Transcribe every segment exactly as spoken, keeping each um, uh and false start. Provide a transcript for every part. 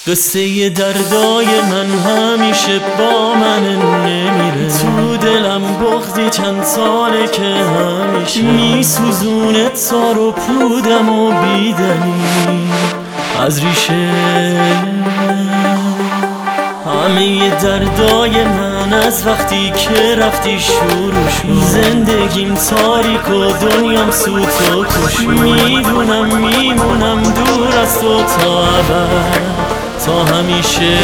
قصه دردای من همیشه با من نمیره. تو دلم بغضی چند ساله که همیشه میسوزونه تار و پودم و بیدنی از ریشه. همه دردای من از وقتی که رفتی شروع شد. زندگیم تاریک و دنیام سوت و کش. میدونم میمونم دور از تو تا ابد تا همیشه.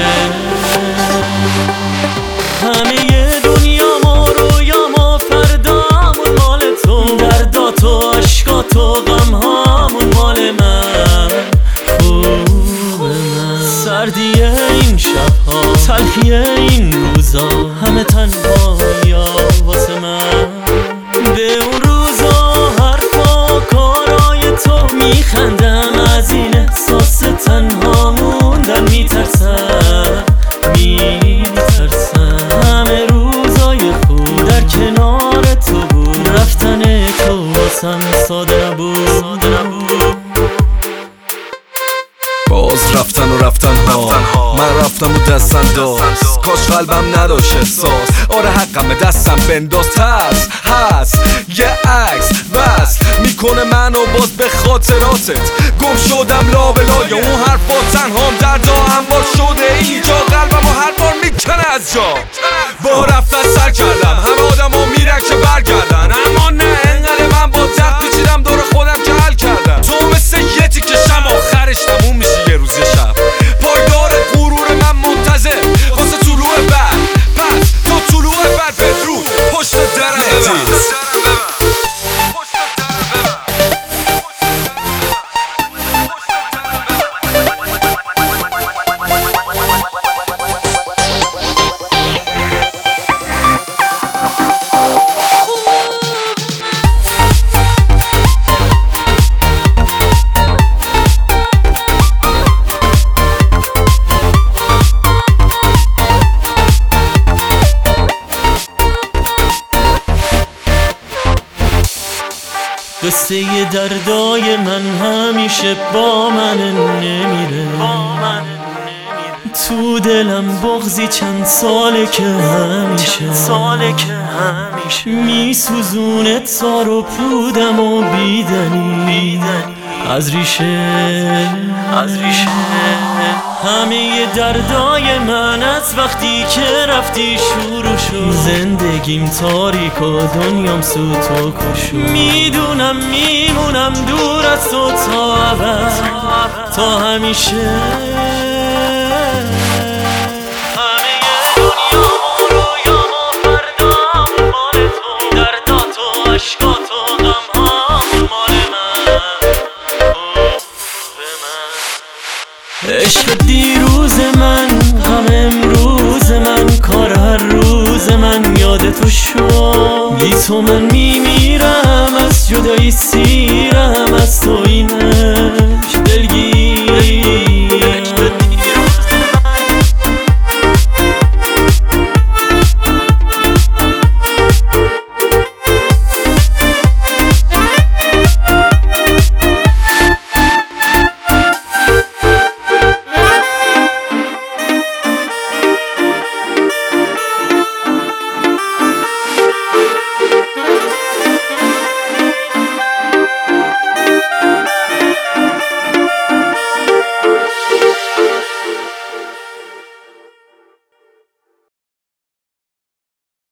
همه دنیام و رویام و فردامون مال تو. دردات و عشقات و غمهامون مال من. خوبه من سردی این شبها، تلخی این روزا، همه تنهایا واسه من. به اون روزا حرفا کارای تو میخندم. از این احساس تنها موندن میترسم میترسم. همه روزای خوب در کنار تو بود. رفتن تو واسم ساده نبود. باز رفتن و رفتن ها، من رفتم و دست انداز. کاش قلبم نداشت احساس. آره حقم دستم بنداز. ترس هست یه عکس وصل میکنه منو باز به خاطراتت. گم شدم لابلای اون حرفا، تنهام دردا انبار شده اینجا. قلبم و هر بار میکنه از جا. با رفتن سر کردم همه آدم ها میرن که برگردن، اما نه انقدر من با درد پیچیدم دور خودم که حل کردم. تو مثل یه تیکه شم آخرش تموم میشه یه روز یه شب. پایدار غرور من منتظر واسه طلوع برق. پس تا طلوع برق بدرود پشت درم ببر. قصه دردای من همیشه با من نمیره. تو دلم بغضی چند ساله که همیشه ساله که همیشه میسوزونه تار و پودم و بیدنی از ریشه از ریشه. همه دردای من از وقتی که رفتی شروع شد. زندگیم تاریک و دنیام سوت و کش. میدونم میمونم دور از تو تا ابد تا همیشه. عشق دیروز من، غم امروز من، کار هر روز من یاد تو شد. بی تو من میمیرم، از جدایی سیرم، از تو این